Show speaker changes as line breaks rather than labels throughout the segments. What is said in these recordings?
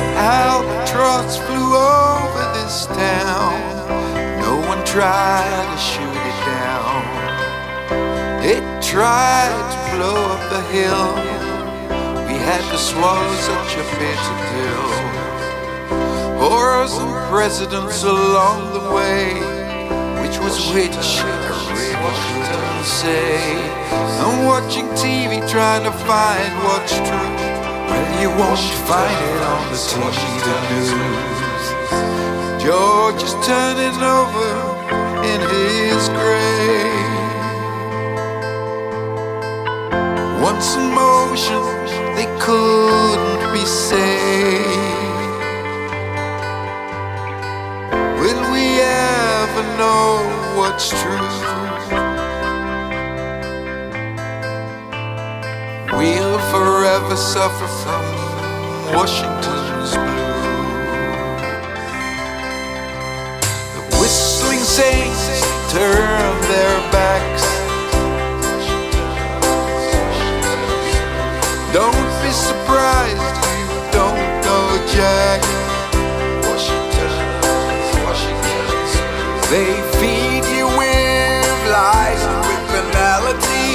Albatross flew over this town. No one tried to shoot it down. It tried to blow up the hill. We had to swallow such a bitter pill. Wars and presidents along the way. Which was which, I really couldn't say. I'm watching TV trying to find what's true. Well, you won't find it on the TV news. George is turning over in his grave. Once in motion, they couldn't be saved. Will we ever know what's true? We'll forever suffer from Washington's blue. The whistling saints turn their backs. Don't be surprised if you don't know Jack. They feed you with lies and with banality.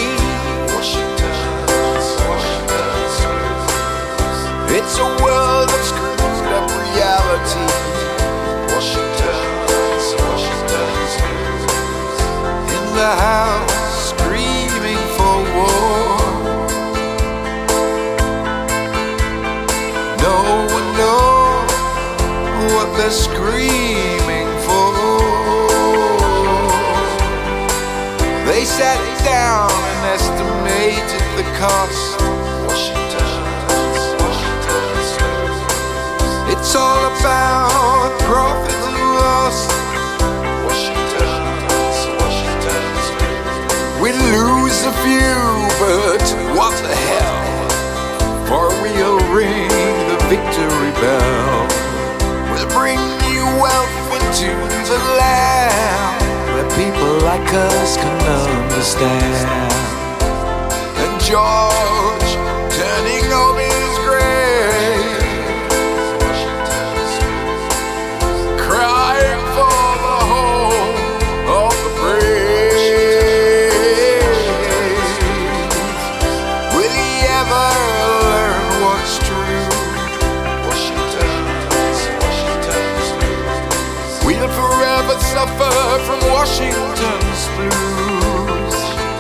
It's a world of screwed up reality. In the house, screaming for war. No one knows what they're screaming for. They sat down and estimated the cost. It's all about profit and loss. We lose a few, but what the hell? For we'll ring the victory bell. We'll bring new wealth into the land where people like us can understand. And George turning over his grave, crying for the home of the brave. Will he ever learn what's true? We'll forever suffer from Washington's blues.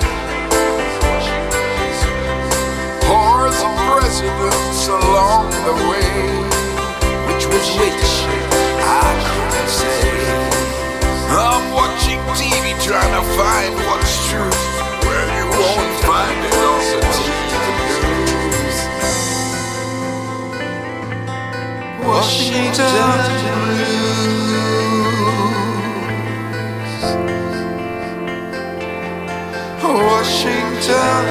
Whores and presidents along the way. Which was which? I couldn't say. I'm watching TV trying to find what's true. Well, you won't find it on the TV news. Washington blues. Washington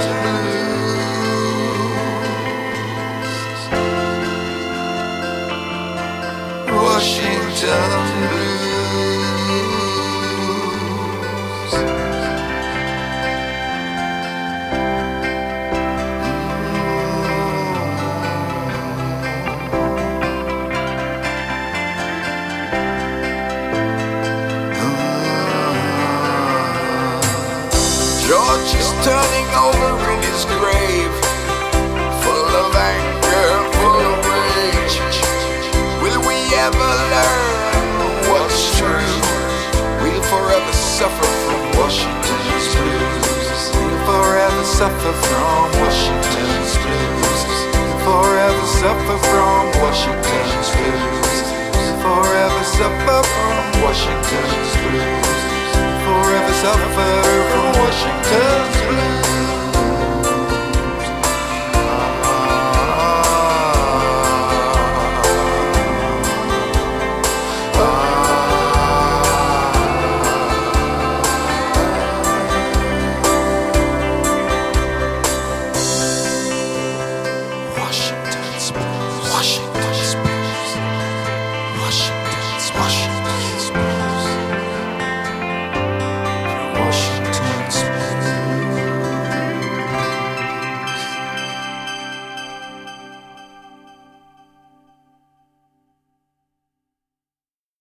blues. Washington blues. George is turning over in his grave, full of anger, full of rage. Will we ever learn what's true? We'll forever suffer from Washington's blues. We'll forever suffer from Washington's blues. We'll forever suffer from Washington's blues. We'll forever suffer from Washington's blues. We'll forever suffer.